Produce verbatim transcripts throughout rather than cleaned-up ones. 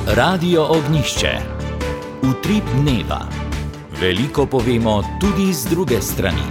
Radio Ognjišče. Utrip dneva. Veliko povemo tudi z druge strani.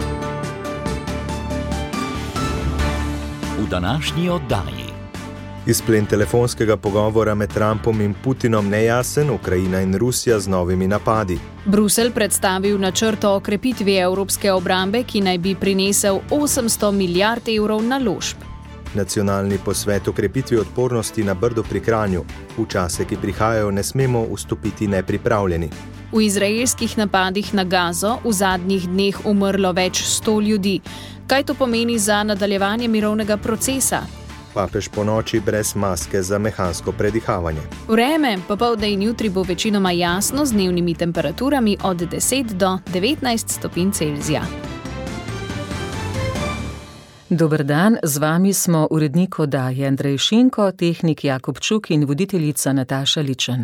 V današnji oddaji. Izplen telefonskega pogovora med Trumpom in Putinom nejasen, Ukrajina in Rusija z novimi napadi. Bruselj predstavil načrt o okrepitvi evropske obrambe, ki naj bi prinesel osemsto milijard evrov naložb. Nacionalni posvet o krepitvi odpornosti na Brdo pri Kranju. V čase, ki prihajajo, ne smemo vstopiti nepripravljeni. V izraelskih napadih na Gazo v zadnjih dneh umrlo več sto ljudi. Kaj to pomeni za nadaljevanje mirovnega procesa? Papež po noči brez maske za mehansko predihavanje. Vreme, popoldne in jutri bo večinoma jasno z dnevnimi temperaturami od deset do devetnajst stopinj Celzija. Dober dan, z vami smo urednik oddaje Andrej Šinko, tehnik Jakob Čuk in voditeljica Nataša Ličen.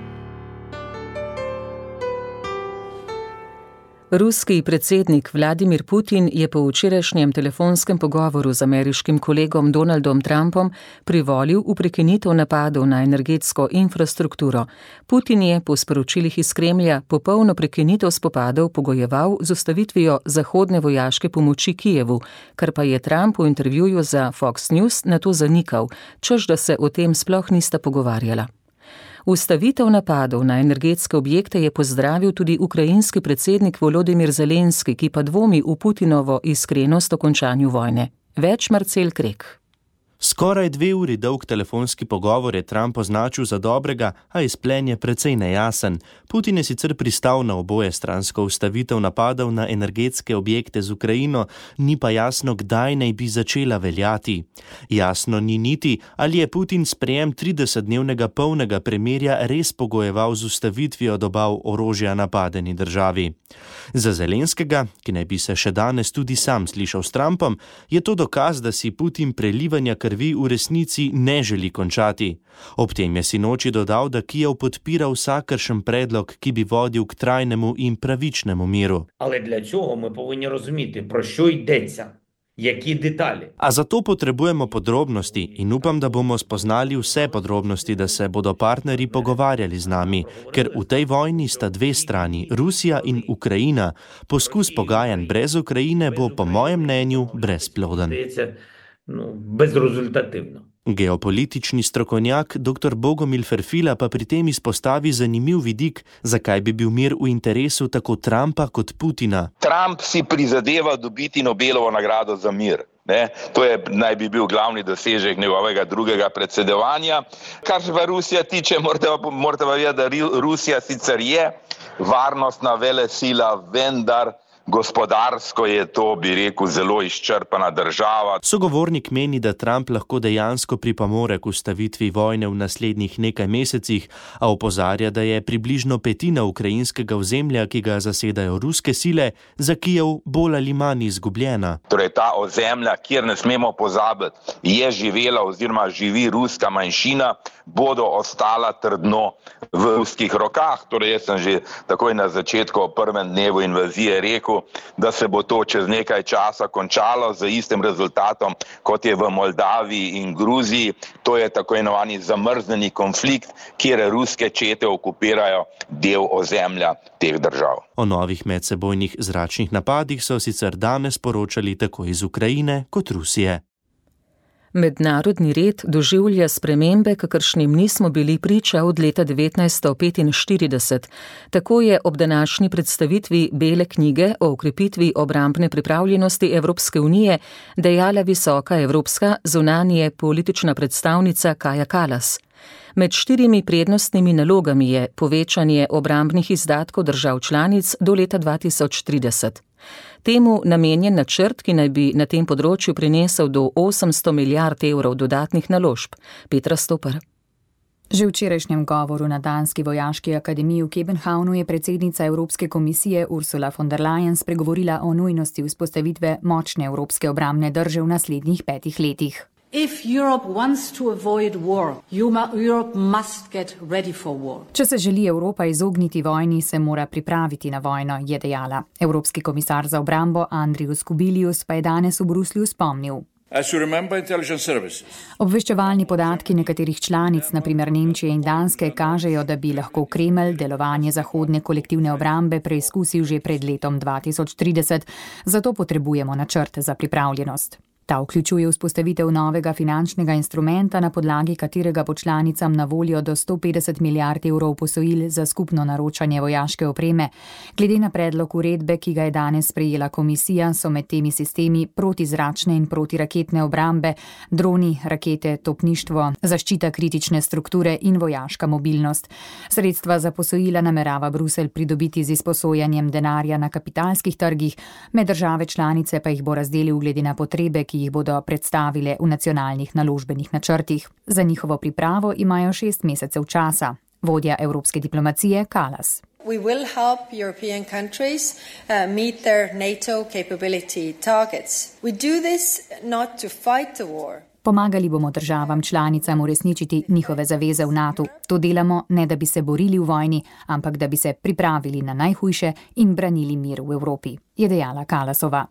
Ruski predsednik Vladimir Putin je po včerajšnjem telefonskem pogovoru z ameriškim kolegom Donaldom Trumpom privolil v prekinitev napadov na energetsko infrastrukturo. Putin je po sporočilih iz Kremlja popolno prekinitev spopadov pogojeval z ustavitvijo zahodne vojaške pomoči Kijevu, kar pa je Trump v intervjuju za Fox News nato zanikal, češ da se o tem sploh nista pogovarjala. Ustavitev napadov na energetske objekte je pozdravil tudi ukrajinski predsednik Volodimir Zelenski, ki pa dvomi v Putinovo iskrenost o končanju vojne. Več Marcel Krek. Skoraj dve uri dolg telefonski pogovor je Trump označil za dobrega, a izplen je precej nejasen. Putin je sicer pristal na oboje stransko ustavitev napadov na energetske objekte z Ukrajino, ni pa jasno, kdaj naj bi začela veljati. Jasno ni niti, ali je Putin sprejem tridesetdnevnega polnega premirja res pogojeval z ustavitvijo dobav orožja napadeni državi. Za Zelenskega, ki naj bi se še danes tudi sam slišal s Trumpom, je to dokaz, da si Putin prelivanja krvi v resnici ne želi končati. Ob tem je sinoči dodal, da Kijev podpira vsakršen predlog, ki bi vodil k trajnemu in pravičnemu miru. Але для цього ми повинні розуміти, про що йдеться. Які деталі? A zato potrebujemo podrobnosti in upam, da bomo spoznali vse podrobnosti, da se bodo partnerji pogovarjali z nami, ker v tej vojni sta dve strani, Rusija in Ukrajina. Poskus pogajanj brez Ukrajine bo po mojem mnenju brezploden. No, bezrezultativno. Geopolitični strokovnjak dr. Bogomil Ferfila pa pri tem izpostavi zanimiv vidik, zakaj bi bil mir v interesu tako Trumpa kot Putina. Trump si prizadeva dobiti Nobelovo nagrado za mir. Ne? To je, naj bi bil glavni dosežek njegovega drugega predsedovanja. Kar se pa Rusija tiče, morate pa vedeti, da Rusija sicer je varnostna velesila, vendar gospodarsko je to, bi rekel, zelo izčrpana država. Sogovornik meni, da Trump lahko dejansko pripomore k ustavitvi vojne v naslednjih nekaj mesecih, a opozarja, da je približno petina ukrajinskega ozemlja, ki ga zasedajo ruske sile, za Kijev bolj ali manj izgubljena. Torej ta ozemlja, kjer ne smemo pozabiti, je živela oziroma živi ruska manjšina, bodo ostala trdno v ruskih rokah. Torej jaz sem že takoj na začetku o prvem dnevu invazije rekel, da se bo to čez nekaj časa končalo z istim rezultatom, kot je v Moldaviji in Gruziji. To je tako imenovani zamrznjeni konflikt, kjer ruske čete okupirajo del ozemlja teh držav. O novih medsebojnih zračnih napadih so sicer danes poročali tako iz Ukrajine kot Rusije. Mednarodni red doživlja spremembe, kakršnim nismo bili priča od leta devetnajststo petinštirideset. Tako je ob današnji predstavitvi Bele knjige o okrepitvi obrambne pripravljenosti Evropske unije dejala visoka evropska zunanje politična predstavnica Kaja Kallas. Med štirimi prednostnimi nalogami je povečanje obrambnih izdatkov držav članic do leta dva tisoč trideset. Temu namenjen načrt, ki naj bi na tem področju prinesel do osemsto milijard evrov dodatnih naložb. Petra Stopar. Že v včerajšnjem govoru na Danski vojaški akademiji v Kopenhavnu je predsednica Evropske komisije Ursula von der Leyen spregovorila o nujnosti vzpostavitve močne evropske obrambne drže v naslednjih petih letih. If Europe wants to avoid war, Europe must get ready for war. Če se želi Evropa izogniti vojni, se mora pripraviti na vojno, je dejala. Evropski komisar za obrambo Andrius Kubilius pa je danes v Bruslju spomnil. Obveščevalni podatki nekaterih članic, naprimer Nemčije in Danske, kažejo, da bi lahko Kremelj delovanje zahodne kolektivne obrambe preizkusil že pred letom dva tisoč trideset, zato potrebujemo načrt za pripravljenost. Ta vključuje vzpostavitev novega finančnega instrumenta, na podlagi katerega bo članicam na voljo do sto petdeset milijard evrov posojil za skupno naročanje vojaške opreme. Glede na predlog uredbe, ki ga je danes sprejela komisija, so med temi sistemi protizračne in protiraketne obrambe, droni, rakete, topništvo, zaščita kritične strukture in vojaška mobilnost. Sredstva za posojila namerava Bruselj pridobiti z izposojanjem denarja na kapitalskih trgih, med države članice pa jih bo razdelil glede na potrebe, ki jih bodo predstavile v nacionalnih naložbenih načrtih. Za njihovo pripravo imajo šest mesecev časa. Vodja evropske diplomacije Kallas. We will help European countries uh, meet their NATO capability targets. We do this not to fight the war. Pomagali bomo državam članicam uresničiti njihove zaveze v NATO. To delamo ne, da bi se borili v vojni, ampak da bi se pripravili na najhujše in branili mir v Evropi, je dejala Kallasova.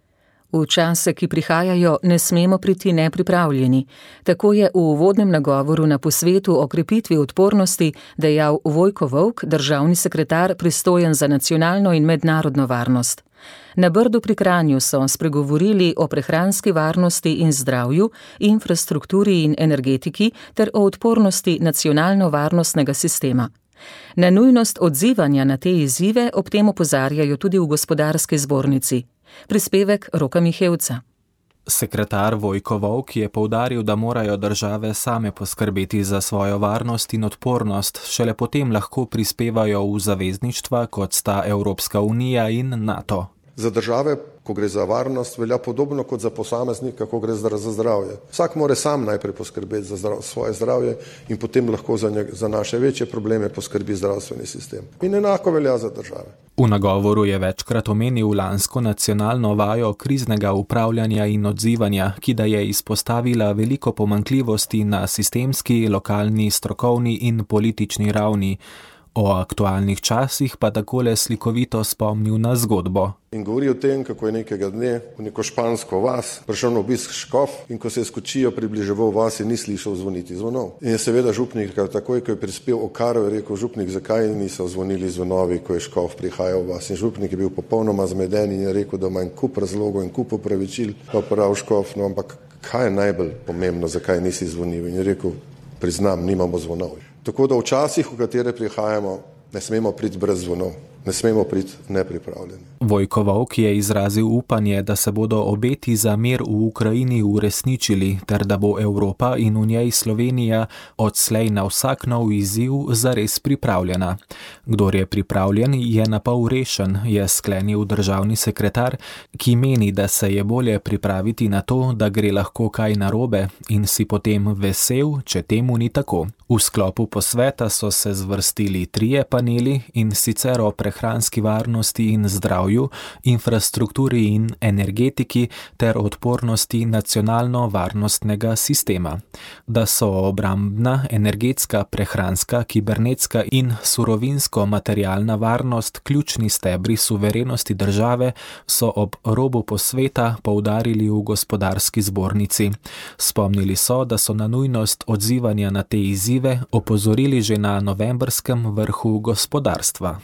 V čase, ki prihajajo, ne smemo priti nepripravljeni. Tako je v uvodnem nagovoru na posvetu o krepitvi odpornosti dejal Vojko Volk, državni sekretar pristojen za nacionalno in mednarodno varnost. Na Brdu pri Kranju so spregovorili o prehranski varnosti in zdravju, infrastrukturi in energetiki ter o odpornosti nacionalno-varnostnega sistema. Na nujnost odzivanja na te izzive ob tem opozarjajo tudi v gospodarski zbornici. Prispevek Roka Mihevca. Sekretar Vojko Volk je poudaril, da morajo države same poskrbeti za svojo varnost in odpornost, šele potem lahko prispevajo v zavezništva, kot sta Evropska unija in NATO. Za države, ko gre za varnost, velja podobno kot za posameznika, ko gre za zdravje. Vsak mora sam najprej poskrbeti za zdrav, svoje zdravje in potem lahko za, nje, za naše večje probleme poskrbi zdravstveni sistem. In enako velja za države. V nagovoru je večkrat omenil lansko nacionalno vajo kriznega upravljanja in odzivanja, ki da je izpostavila veliko pomanjkljivosti na sistemski, lokalni, strokovni in politični ravni. O aktualnih časih pa takole slikovito spomnil na zgodbo. In govori o tem, kako je nekega dne v neko špansko vas prišel na obisk škof in ko se je skočijo približeval vas in ni slišal zvoniti zvonov. In je seveda župnik, takoj ko je prispel okarov, je rekel: župnik, zakaj niso zvonili zvonovi, ko je škof prihajal v vas? In župnik je bil popolnoma zmeden in je rekel, da ima en kup razlogov in kup opravičil, pa prav škof, no ampak kaj je najbolj pomembno, zakaj nisi zvonil? In je rekel: priznam, nimamo zvonov. Tako da v časih, v katere prihajamo, ne smemo priti brez zvonov, ne smemo priti nepripravljeni. Vojko Volk je izrazil upanje, da se bodo obeti za mir v Ukrajini uresničili, ter da bo Evropa in v njej Slovenija odslej na vsak nov izziv zares pripravljena. Kdor je pripravljen, je na pol rešen, je sklenil državni sekretar, ki meni, da se je bolje pripraviti na to, da gre lahko kaj narobe in si potem vesel, če temu ni tako. V sklopu posveta so se zvrstili trije paneli, in sicer o prehranski varnosti in zdravju, infrastrukturi in energetiki ter odpornosti nacionalno-varnostnega sistema. Da so obrambna, energetska, prehranska, kibernetska in surovinsko-materialna varnost ključni stebri suverenosti države, so ob robu posveta poudarili v gospodarski zbornici. Spomnili so, da so na nujnost odzivanja na te izzive opozorili že na novembrskem vrhu gospodarstva.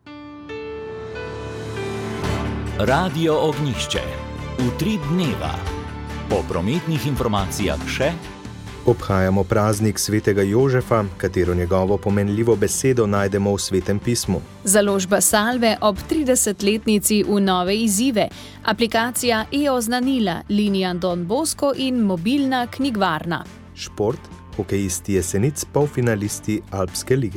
Radio Ognjišče. Utrip dneva. Po prometnih informacijah še: obhajamo praznik svetega Jožefa, katero njegovo pomenljivo besedo najdemo v Svetem pismu. Založba Salve ob tridesetletnici v nove izzive, aplikacija e-oznanila, linija Don Bosco in mobilna knjigvarna. Šport, hokejisti Jesenic, polfinalisti Alpske lige.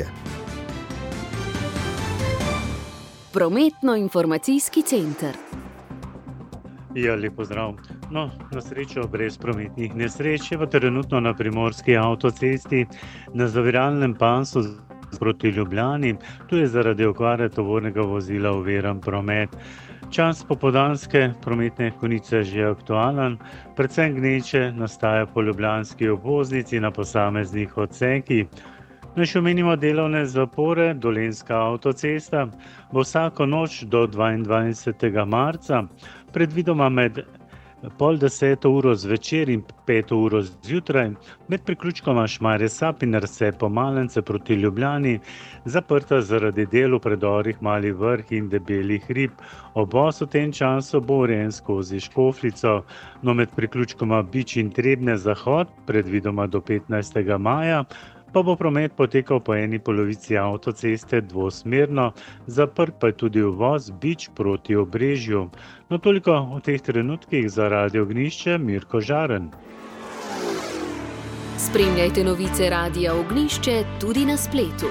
Prometno-informacijski center. Ja, lep pozdrav. No, na srečo brez prometnih nesreč je trenutno na primorski avtocesti na zaviralnem pasu proti Ljubljani. Tu je zaradi okvare tovornega vozila oviran promet. Čas popoldanske prometne konice že aktualen, predvsem gneče nastaja po ljubljanski obvoznici na posameznih odsekih. Naj še omenimo delovne zapore. Dolenjska avtocesta bo vsako noč do dvaindvajsetega marca, predvidoma med pol deseto uro zvečer in peto uro zjutraj, med priključkoma Šmarje Sap in Rse Pomalence proti Ljubljani, zaprta zaradi del v predorih Mali Vrh in Debeli hrib. Obvoz v tem času bo urejen skozi Škofljico, no med priključkoma Bič in Trebnje zahod, predvidoma do petnajstega maja, pa bo promet potekal po eni polovici avtoceste dvosmerno, zaprt pa je tudi uvoz Bič proti Obrežju. No toliko v teh trenutkih za Radio Ognjišče, Mirko Žaren. Spremljajte novice Radia Ognjišče tudi na spletu.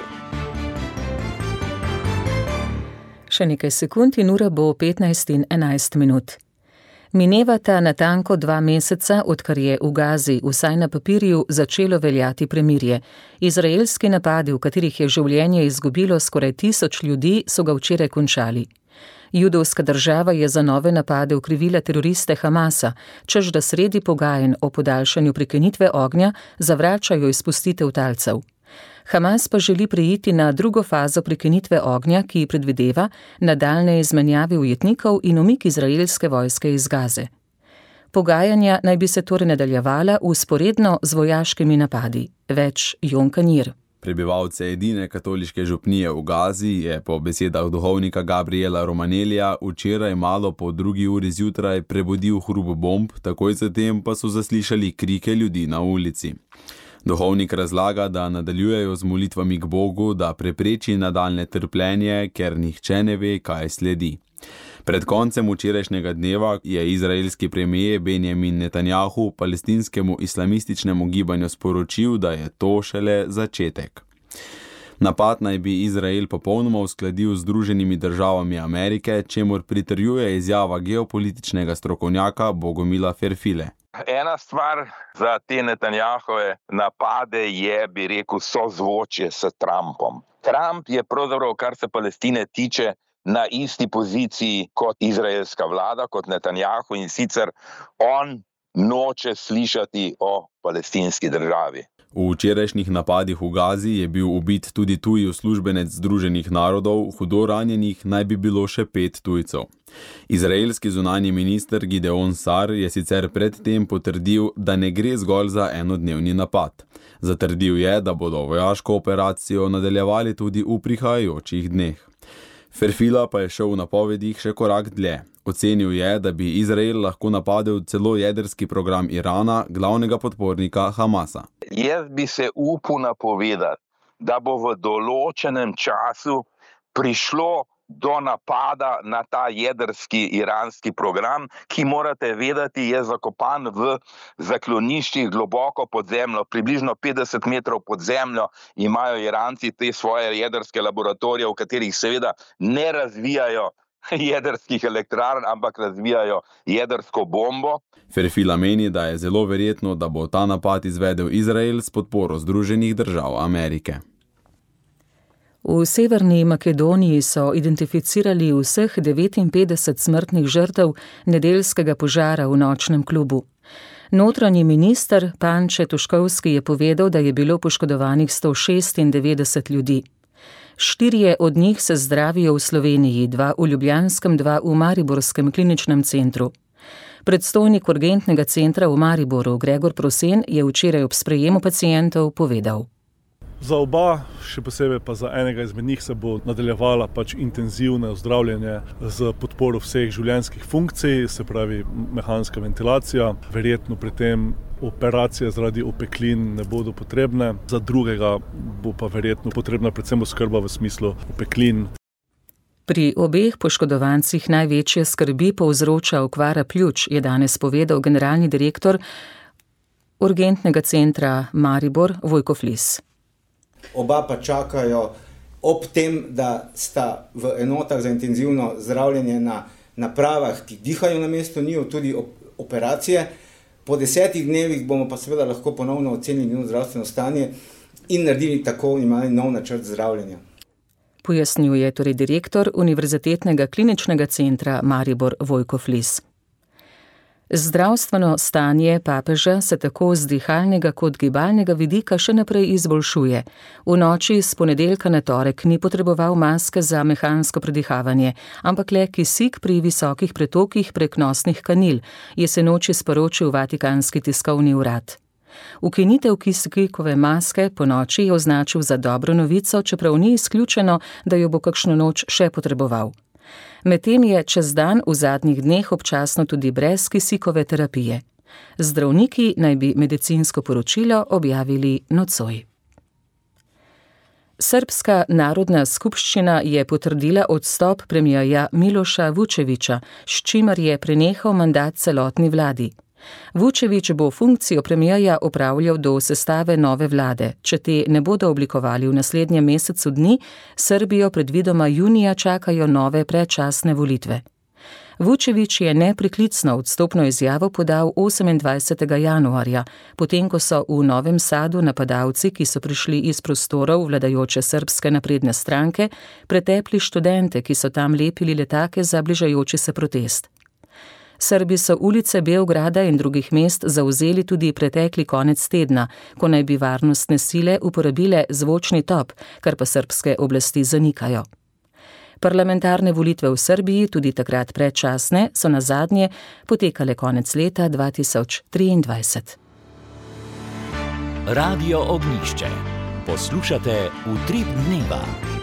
Še nekaj sekund in ura bo petnajst in enajst minut. Minevata natanko dva meseca, odkar je v Gazi, vsaj na papirju, začelo veljati premirje. Izraelski napadi, v katerih je življenje izgubilo skoraj tisoč ljudi, so ga včeraj končali. Judovska država je za nove napade okrivila teroriste Hamasa, češ da sredi pogajanj o podaljšanju prekinitve ognja zavračajo izpustitev talcev. Hamas pa želi preiti na drugo fazo prekinitve ognja, ki predvideva nadaljnje izmenjave ujetnikov in umik izraelske vojske iz Gaze. Pogajanja naj bi se torej nadaljevala vzporedno z vojaškimi napadi. Več Jon Kanir. Prebivalce edine katoliške župnije v Gazi je po besedah duhovnika Gabriela Romanelija včeraj malo po drugi uri zjutraj prebudil hrup bomb, takoj zatem pa so zaslišali krike ljudi na ulici. Duhovnik razlaga, da nadaljujejo z molitvami k Bogu, da prepreči nadaljne trpljenje, ker nihče ne ve, kaj sledi. Pred koncem včerajšnjega dneva je izraelski premijer Benjamin Netanjahu palestinskemu islamističnemu gibanju sporočil, da je to šele začetek. Napad naj bi Izrael popolnoma uskladil z Združenimi državami Amerike, čemur pritrjuje izjava geopolitičnega strokovnjaka Bogomila Ferfile. Ena stvar za te Netanjahove napade je, bi rekel, sozvočje s Trumpom. Trump je pravzaprav, kar se Palestine tiče, na isti poziciji kot izraelska vlada, kot Netanjahu, in sicer on noče slišati o palestinski državi. V včerajšnjih napadih v Gazi je bil ubit tudi tuji uslužbenec Združenih narodov, hudo ranjenih naj bi bilo še pet tujcev. Izraelski zunanji minister Gideon Sar je sicer predtem potrdil, da ne gre zgolj za enodnevni napad. Zatrdil je, da bodo vojaško operacijo nadaljevali tudi v prihajajočih dneh. Ferfila pa je šel v napovedih še korak dlje. Ocenil je, da bi Izrael lahko napadel celo jedrski program Irana, glavnega podpornika Hamasa. Jaz bi se upal napovedati, da bo v določenem času prišlo do napada na ta jedrski iranski program, ki morate vedeti, je zakopan v zakloniščih globoko pod zemljo, približno petdeset metrov pod zemljo imajo Iranci te svoje jedrske laboratorije, v katerih seveda ne razvijajo jedrskih elektrarn, ampak razvijajo jedrsko bombo. Ferfila meni, da je zelo verjetno, da bo ta napad izvedel Izrael s podporo Združenih držav Amerike. V Severni Makedoniji so identificirali vseh devetinpetdeset smrtnih žrtev nedeljskega požara v nočnem klubu. Notranji minister Panče Tuškovski je povedal, da je bilo poškodovanih sto šestindevetdeset ljudi. Štirje od njih se zdravijo v Sloveniji, dva v Ljubljanskem, dva v Mariborskem kliničnem centru. Predstojnik urgentnega centra v Mariboru Gregor Prosen je včeraj ob sprejemu pacientov povedal. Za oba, še posebej pa za enega izmed njih, se bo nadaljevala pač intenzivno zdravljenje z podporo vseh življenjskih funkcij, se pravi mehanska ventilacija. Verjetno pri tem operacije zaradi opeklin ne bodo potrebne. Za drugega bo pa verjetno potrebna predvsem oskrba v smislu opeklin. Pri obeh poškodovancih največje skrbi povzroča okvara pljuč, je danes povedal generalni direktor urgentnega centra Maribor Vojko Flis. Oba pa čakajo ob tem, da sta v enotah za intenzivno zdravljenje na napravah, ki dihajo na mesto njiju, tudi operacije. Po desetih dnevih bomo pa seveda lahko ponovno ocenili njeno zdravstveno stanje in naredili tako imenovani nov načrt zdravljenja. Pojasnjuje torej direktor Univerzitetnega kliničnega centra Maribor Vojko Flis. Zdravstveno stanje papeža se tako z dihalnega kot gibalnega vidika še naprej izboljšuje. V noči s ponedeljka na torek ni potreboval maske za mehansko predihavanje, ampak le kisik pri visokih pretokih prek nosnih kanil, je se noči sporočil Vatikanski tiskovni urad. Ukinitev kisikove maske po noči je označil za dobro novico, čeprav ni izključeno, da jo bo kakšno noč še potreboval. Medtem je čez dan v zadnjih dneh občasno tudi brez kisikove terapije. Zdravniki naj bi medicinsko poročilo objavili nocoj. Srbska narodna skupščina je potrdila odstop premierja Miloša Vučevića, s čimer je prenehal mandat celotni vladi. Vučević bo funkcijo premierja opravljal do sestave nove vlade. Če te ne bodo oblikovali v naslednjem mesecu dni, Srbijo predvidoma junija čakajo nove predčasne volitve. Vučević je nepreklicno odstopno izjavo podal osemindvajsetega januarja, potem ko so v Novem Sadu napadalci, ki so prišli iz prostorov vladajoče srbske napredne stranke, pretepli študente, ki so tam lepili letake za bližajoči se protest. Srbi so ulice Beograda in drugih mest zavzeli tudi pretekli konec tedna, ko naj bi varnostne sile uporabile zvočni top, kar pa srbske oblasti zanikajo. Parlamentarne volitve v Srbiji, tudi takrat predčasne, so nazadnje potekale konec leta dva tisoč triindvajset. Radio Ognjišče. Poslušate Utrip dneva.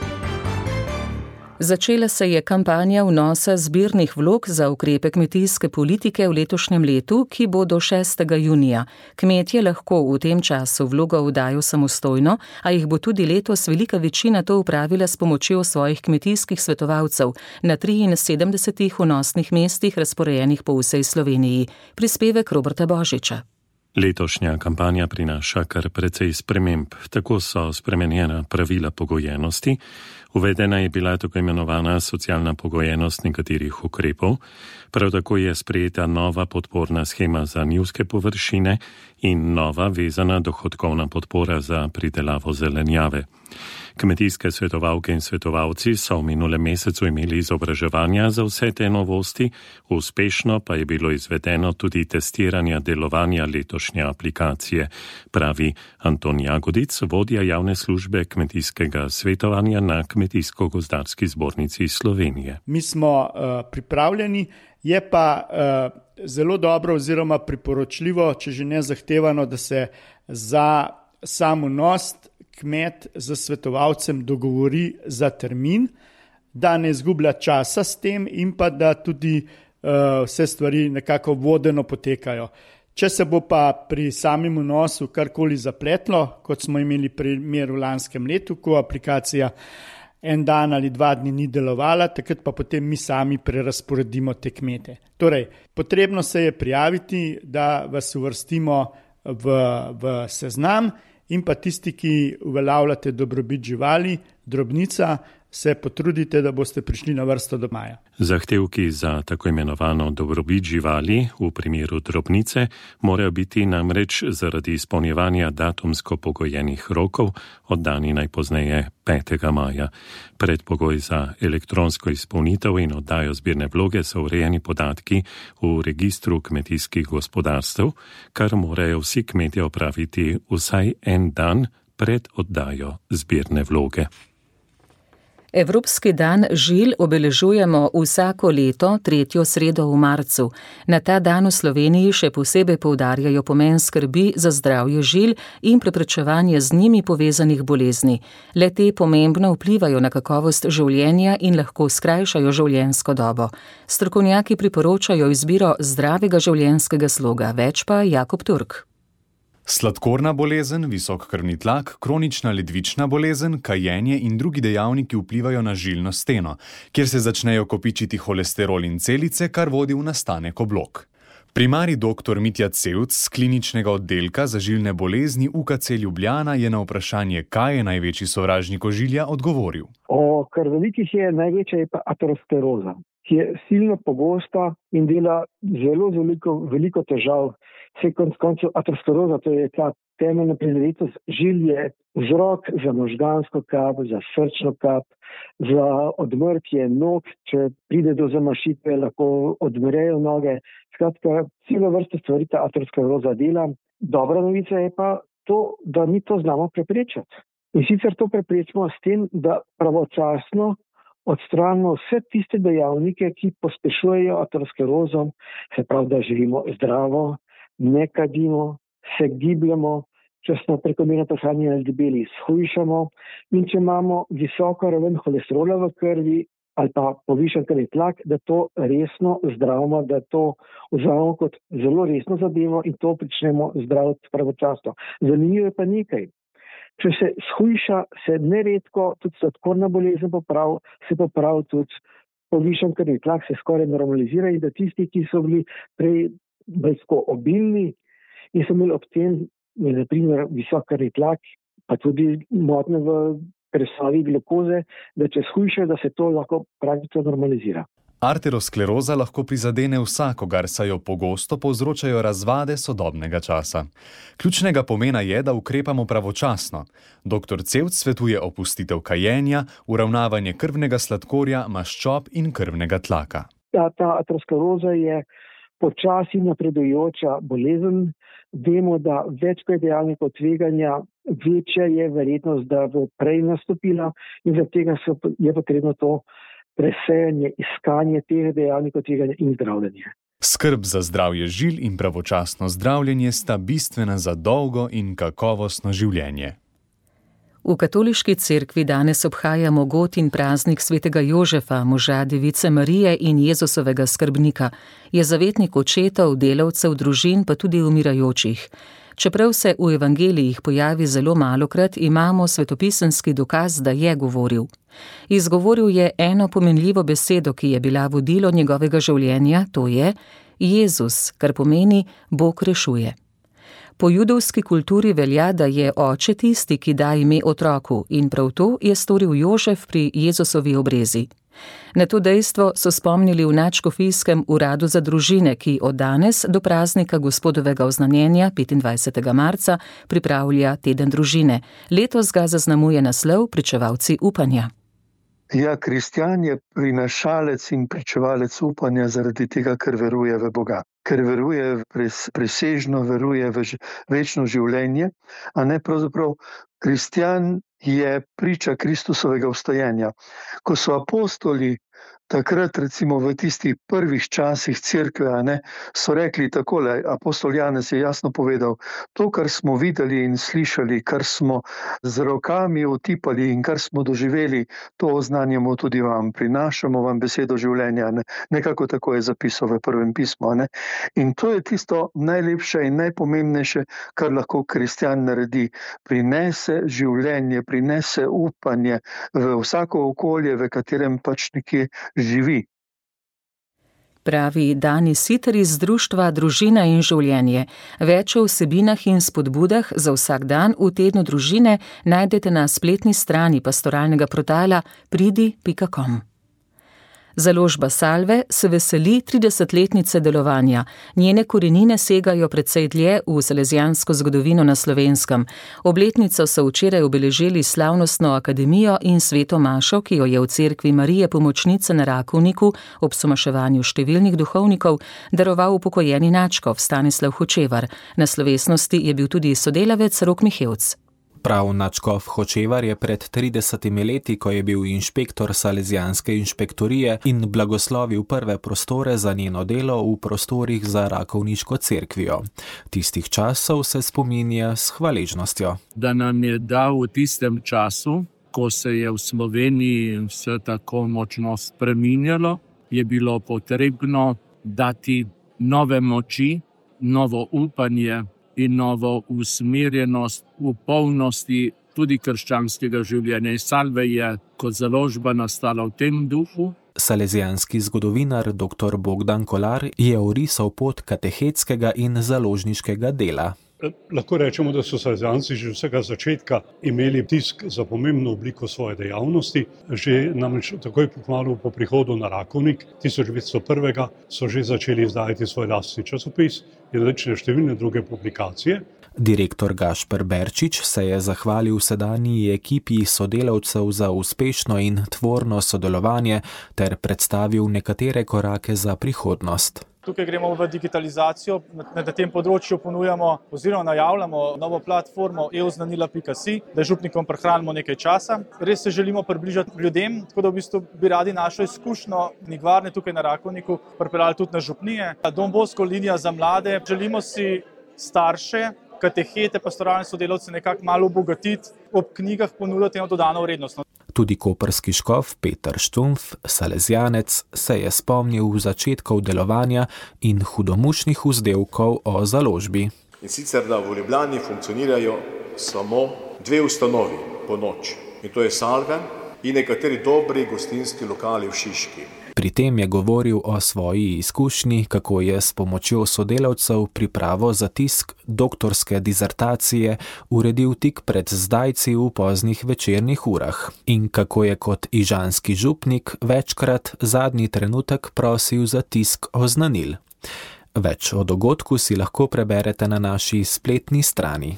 Začela se je kampanja vnosa zbirnih vlog za ukrepe kmetijske politike v letošnjem letu, ki bo do šestega junija. Kmetje lahko v tem času vlogo vdajo samostojno, a jih bo tudi letos velika večina to upravila s pomočjo svojih kmetijskih svetovalcev na triinsedemdesetih vnosnih mestih razporejenih po vsej Sloveniji. Prispevek Roberta Božiča. Letošnja kampanja prinaša kar precej sprememb. Tako so spremenjena pravila pogojenosti, uvedena je bila tako imenovana socialna pogojenost nekaterih ukrepov, prav tako je sprejeta nova podporna shema za njivske površine in nova vezana dohodkovna podpora za pridelavo zelenjave. Kmetijske svetovalke in svetovalci so v minulem mesecu imeli izobraževanja za vse te novosti, uspešno pa je bilo izvedeno tudi testiranje delovanja letošnje aplikacije, pravi Anton Jagodic, vodja javne službe kmetijskega svetovanja na Kmetijsko-gozdarski zbornici Slovenije. Mi smo uh, pripravljeni, je pa uh, zelo dobro oziroma priporočljivo, če že ne zahtevano, da se za sam vnos kmet z svetovalcem dogovori za termin, da ne izgublja časa s tem in pa da tudi uh, vse stvari nekako vodeno potekajo. Če se bo pa pri samem vnosu karkoli zapletlo, kot smo imeli primer v lanskem letu, ko aplikacija en dan ali dva dni ni delovala, takrat pa potem mi sami prerasporedimo te kmete. Torej, potrebno se je prijaviti, da vas uvrstimo v, v seznam, in pa tisti, ki uveljavljate dobrobit živali, drobnica, se potrudite, da boste prišli na vrsto do maja. Zahtevki za tako imenovano dobrobit živali v primeru drobnice morajo biti namreč zaradi izpolnjevanja datumsko pogojenih rokov oddani najpozneje petega maja. Predpogoj za elektronsko izpolnitev in oddajo zbirne vloge so urejeni podatki v registru kmetijskih gospodarstev, kar morajo vsi kmetje opraviti vsaj en dan pred oddajo zbirne vloge. Evropski dan žil obeležujemo vsako leto, tretjo sredo v marcu. Na ta dan v Sloveniji še posebej poudarjajo pomen skrbi za zdravje žil in preprečevanje z njimi povezanih bolezni. Le te pomembno vplivajo na kakovost življenja in lahko skrajšajo življenjsko dobo. Strokovnjaki priporočajo izbiro zdravega življenjskega sloga, več pa Jakob Turk. Sladkorna bolezen, visok krvni tlak, kronična ledvična bolezen, kajenje in drugi dejavniki vplivajo na žilno steno, kjer se začnejo kopičiti holesterol in celice, kar vodi v nastanek oblog. Primarij doktor Mitja Cevc z kliničnega oddelka za žilne bolezni U K C Ljubljana je na vprašanje, kaj je največji sovražnik ožilja, odgovoril. O krvnikih je največja je pa ateroskleroza. ki je silno pogosta in dela zelo veliko, veliko težav. Vse konc koncev ateroskleroza, to je ta temeljna prizadetost žil, je vzrok za možgansko kap, za srčno kap, za odmrtje nog, če pride do zamašitve, lahko odmrejo noge. Skratka, celo vrsto stvari ta ateroskleroza dela. Dobra novica je pa to, da mi to znamo preprečiti. In sicer to preprečimo s tem, da pravočasno odstranimo vse tiste dejavnike, ki pospešujejo aterosklerozo, se pravi, da živimo zdravo, ne kadimo, se gibljamo, če smo prekomerno prehranjeni ali debeli, shujšamo, in če imamo visoko raven holesterola v krvi ali pa povišan krvni tlak, da to resno zdravimo, da to vzamemo kot zelo resno zadevo in to pričnemo zdraviti pravočasno. Zanimivo je pa nekaj. Če se shujša, se neredko tudi sladkorna bolezen popravi, se popravi tudi povišan krvni tlak, se skoraj normalizira, in da tisti, ki so bili prej brezko obilni in so imeli ob tem, na primer, visok krvni tlak, pa tudi motnje v presavi glukoze, da če shujša, da se to lahko praktično normalizira. Arterioskleroza lahko prizadene vsakogar, saj jo pogosto povzročajo razvade sodobnega časa. Ključnega pomena je, da ukrepamo pravočasno. Doktor Cevc svetuje opustitev kajenja, uravnavanje krvnega sladkorja, maščob in krvnega tlaka. Ta, ta arterioskleroza je počasi napredujoča bolezen. Vemo, da več kot je dejavnikov tveganja, večja je verjetnost, da bo prej nastopila, in zaradi tega so, je potrebno to presejanje, iskanje teh dejavnikov tveganja in zdravljenje. Skrb za zdravje žil in pravočasno zdravljenje sta bistvena za dolgo in kakovostno življenje. V katoliški cerkvi danes obhajamo Gotin praznik svetega Jožefa, moža Device Marije in Jezusovega skrbnika. Je zavetnik očetov, delavcev, družin, pa tudi umirajočih. Čeprav se v evangelijih pojavi zelo malokrat, imamo svetopisemski dokaz, da je govoril. Izgovoril je eno pomenljivo besedo, ki je bila vodilo njegovega življenja, to je Jezus, kar pomeni Bog rešuje. Po judovski kulturi velja, da je oče tisti, ki da ime otroku, in prav to je storil Jožef pri Jezusovi obrezi. Na to dejstvo so spomnili v nadškofijskem uradu za družine, ki od danes do praznika Gospodovega oznanjenja petindvajsetega marca pripravlja teden družine. Letos ga zaznamuje naslov Pričevalci upanja. Ja, kristjan je prinašalec in pričevalec upanja zaradi tega, ker veruje v Boga. Ker veruje pres, presežno, veruje v večno življenje, a ne pravzaprav kristjan je priča Kristusovega obstajenja. Ko so apostoli takrat, recimo v tistih prvih časih cerkve, a ne, so rekli takole, apostol Janez je jasno povedal, to, kar smo videli in slišali, kar smo z rokami otipali in kar smo doživeli, to oznanjamo tudi vam, prinašamo vam besedo življenja, ne? Nekako tako je zapisal v prvem pismu. Ne? In to je tisto najlepše in najpomembnejše, kar lahko kristjan naredi. Prinese življenje, prinese upanje v vsako okolje, v katerem pač nekje živi. Pravi Dani Siter iz društva Družina in življenje. Več o vsebinah in spodbudah za vsak dan v tednu družine najdete na spletni strani pastoralnega portala pridi pika com. Založba Salve se veseli tridesetletnice delovanja. Njene korenine segajo precej dlje v salezijansko zgodovino na Slovenskem. Obletnico so včeraj obeležili slavnostno akademijo in sveto mašo, ki jo je v cerkvi Marije Pomočnice na Rakovniku ob somaševanju številnih duhovnikov daroval upokojeni nadškof Stanislav Hočevar. Na slovesnosti je bil tudi sodelavec Rok Mihevc. Prav nadškof Hočevar je pred tridesetimi leti, ko je bil inšpektor salezijanske inšpektorije in blagoslovil prve prostore za njeno delo v prostorih za rakovniško cerkvijo. Tistih časov se spominja s hvaležnostjo. Da nam je dal v tistem času, ko se je v Sloveniji vse tako močno spreminjalo, je bilo potrebno dati nove moči, novo upanje in novo usmerjenost v polnosti tudi krščanskega življenja. Salve je kot založba nastala v tem duhu. Salezijanski zgodovinar doktor Bogdan Kolar je orisal pot katehetskega in založniškega dela. Lahko rečemo, da so Salezjanci že vsega začetka imeli tisk za pomembno obliko svoje dejavnosti. Že namreč takoj kmalu po prihodu na Rakovnik tisoč devetsto prvega so že začeli izdajati svoj lastni časopis in različne številne druge publikacije. Direktor Gašper Berčič se je zahvalil sedanji ekipi sodelavcev za uspešno in tvorno sodelovanje ter predstavil nekatere korake za prihodnost. Tukaj gremo v digitalizacijo, na tem področju ponujamo oziroma najavljamo novo platformo e oznanila pika si, da župnikom prihranimo nekaj časa. Res se želimo približati ljudem, tako da v bistvu bi radi našo izkušnjo knjigarne tukaj na Rakovniku pripeljali tudi na župnije. Don Bosco linija za mlade, želimo si starše, katehete, pastoralne sodelavce nekako malo obogatiti, ob knjigah ponuditi eno dodano vrednost. Tudi koprski škof Peter Štumf, salezjanec, se je spomnil začetkov delovanja in hudomušnih vzdevkov o založbi. In sicer, da v Ljubljani funkcionirajo samo dve ustanovi po noč. In to je Salve in nekateri dobri gostinski lokali v Šiški. Pri tem je govoril o svoji izkušnji, kako je s pomočjo sodelavcev pripravo za tisk doktorske dizertacije uredil tik pred zdajci v poznih večernih urah in kako je kot ižanski župnik večkrat zadnji trenutek prosil za tisk oznanil. Več o dogodku si lahko preberete na naši spletni strani.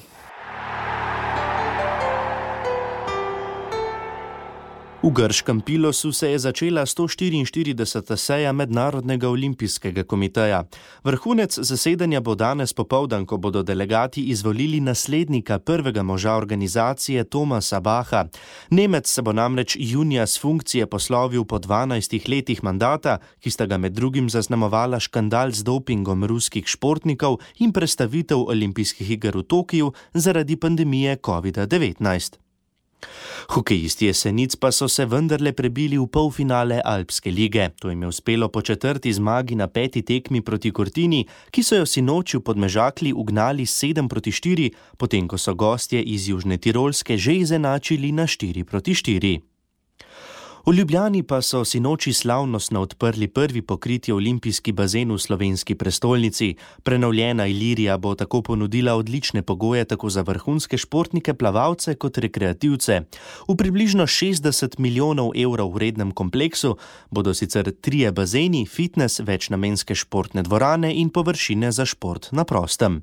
V grškem Pilosu se je začela sto štiriinštirideseta seja Mednarodnega olimpijskega komiteja. Vrhunec zasedanja bo danes popoldan, ko bodo delegati izvolili naslednika prvega moža organizacije Thomasa Bacha. Nemec se bo namreč junija s funkcije poslovil po dvanajstih letih mandata, ki sta ga med drugim zaznamovala škandal z dopingom ruskih športnikov in prestavitev olimpijskih iger v Tokiju zaradi pandemije kovida devetnajst. Hokejisti Jesenic pa so se vendarle prebili v polfinale Alpske lige. To jim je uspelo po četrti zmagi na peti tekmi proti Cortini, ki so jo sinoči v Podmežakli ugnali sedem proti štiri, potem ko so gostje iz Južne Tirolske že izenačili na štiri proti štiri. V Ljubljani pa so sinoči slavnostno odprli prvi pokriti olimpijski bazen v slovenski prestolnici. Prenovljena Ilirija bo tako ponudila odlične pogoje tako za vrhunske športnike, plavalce kot rekreativce. V približno šestdeset milijonov evrov vrednem kompleksu bodo sicer trije bazeni, fitnes, večnamenske športne dvorane in površine za šport na prostem.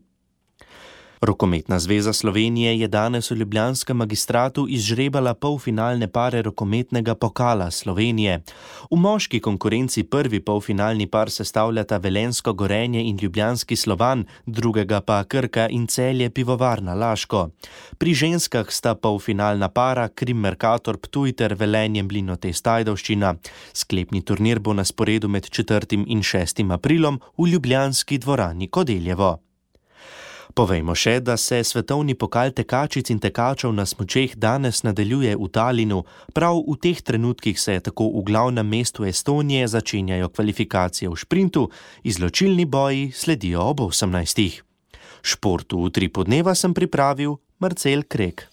Rokometna zveza Slovenije je danes v ljubljanskem magistratu izžrebala polfinalne pare rokometnega pokala Slovenije. V moški konkurenci prvi polfinalni par sestavljata Velenjsko Gorenje in Ljubljanski Slovan, drugega pa Krka in Celje Pivovarna Laško. Pri ženskah sta polfinalna para Krim Mercator Ptuj ter Velenje Mlinotest Ajdovščina. Sklepni turnir bo na sporedu med četrtim in šestim aprilom v ljubljanski dvorani Kodeljevo. Povejmo še, da se svetovni pokal tekačic in tekačev na smučeh danes nadaljuje v Talinu. Prav v teh trenutkih se tako v glavnem mestu Estonije začenjajo kvalifikacije v šprintu, izločilni boji sledijo ob osemnajstih. Športu v tri podneva sem pripravil Marcel Krek.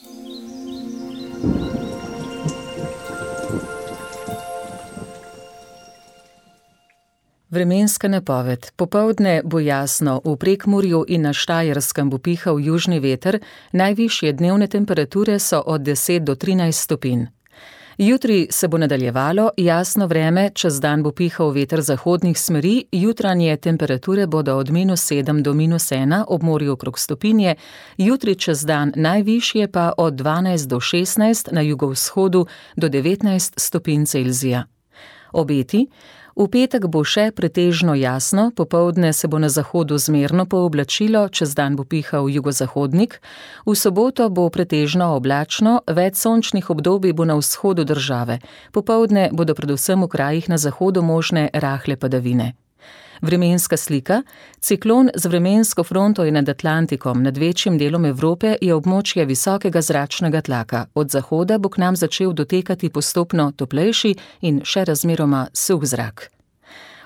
Vremenska napoved. Popoldne bo jasno, v Prekmurju in na Štajerskem bo pihal južni veter, najvišje dnevne temperature so od deset do trinajst stopinj. Jutri se bo nadaljevalo, jasno vreme, čez dan bo pihal veter zahodnih smeri, jutranje temperature bodo od minus sedem do minus ena, ob morju okrog stopinje, jutri čez dan najvišje pa od dvanajst do šestnajst, na jugovzhodu do devetnajst stopinj Celzija. Obeti. V petek bo še pretežno jasno, popoldne se bo na zahodu zmerno pooblačilo, čez dan bo pihal jugozahodnik, v soboto bo pretežno oblačno, več sončnih obdobij bo na vzhodu države, popoldne bodo predvsem v krajih na zahodu možne rahle padavine. Vremenska slika. Ciklon z vremensko fronto je nad Atlantikom, nad večjim delom Evrope je območje visokega zračnega tlaka. Od zahoda bo k nam začel dotekati postopno toplejši in še razmeroma suh zrak.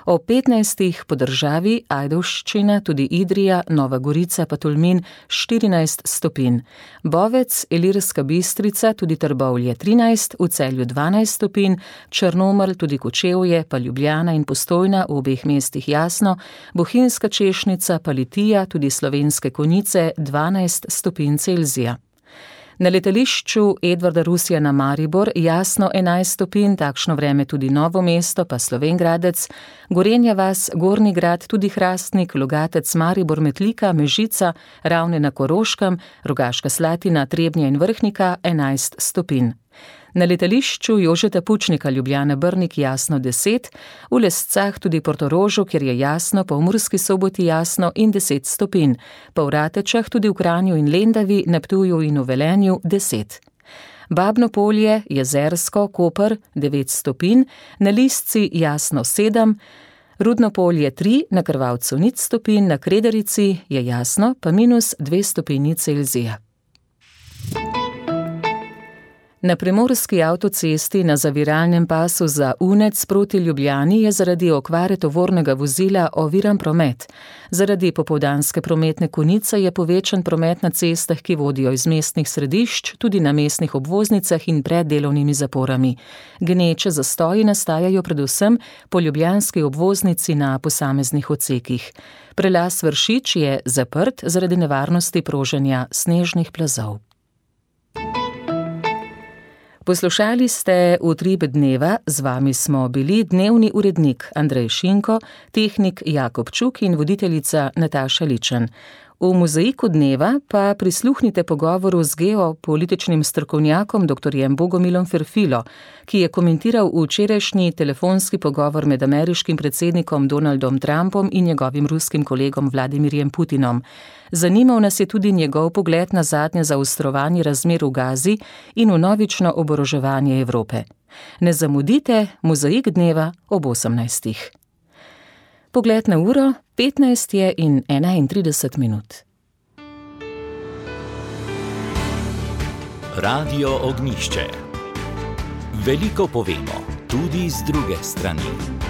O petnajstih po državi Ajdovščina, tudi Idrija, Nova Gorica pa Tolmin štirinajst stopinj. Bovec, Ilirska Bistrica, tudi Trbovlje trinajst, v Celju dvanajst stopinj, Črnomelj, tudi Kočevje, pa Ljubljana in Postojna, v obeh mestih jasno, Bohinjska Češnica, pa Litija, tudi Slovenske Konjice dvanajst stopinj Celzija. Na letališču Edvarda Rusjana Maribor jasno enajst stopinj, takšno vreme tudi Novo mesto, pa Slovenj Gradec, Gorenja vas, Gornji Grad, tudi Hrastnik, Logatec, Maribor, Metlika, Mežica, Ravne na Koroškem, Rogaška Slatina, Trebnje in Vrhnika enajst stopinj. Na letališču Jožeta Pučnika Ljubljana Brnik jasno deset, v Lescah tudi Portorožu, kjer je jasno, pa v Murski Soboti jasno in deset stopinj, pa v Ratečah tudi v Kranju in Lendavi, na Ptuju in v Velenju deset. Babno Polje, Jezersko, Koper devet stopinj, na Lisci jasno sedem, Rudno Polje tri, na Krvavcu nič stopinj, na Kredarici je jasno, pa minus dve stopinji Celzija. Na primorski avtocesti na zaviralnem pasu za Unec proti Ljubljani je zaradi okvare tovornega vozila oviran promet. Zaradi popoldanske prometne konice je povečan promet na cestah, ki vodijo iz mestnih središč, tudi na mestnih obvoznicah in pred delovnimi zaporami. Gneče zastoji nastajajo predvsem po ljubljanski obvoznici na posameznih odsekih. Prelaz Vršič je zaprt zaradi nevarnosti proženja snežnih plazov. Poslušali ste Utrip dneva, z vami smo bili dnevni urednik Andrej Šinko, tehnik Jakob Čuk in voditeljica Nataša Ličen. V mozaiku dneva pa prisluhnite pogovoru z geopolitičnim strokovnjakom doktorjem Bogomilom Ferfilo, ki je komentiral včerajšnji telefonski pogovor med ameriškim predsednikom Donaldom Trumpom in njegovim ruskim kolegom Vladimirjem Putinom. Zanimal nas je tudi njegov pogled na zadnje zaostrovanje razmer v Gazi in vnovično oboroževanje Evrope. Ne zamudite mozaik dneva ob osemnajstih. Pogled na uro, petnajst je in enaintrideset minut. Radio Ognjišče. Veliko povemo, tudi z druge strani.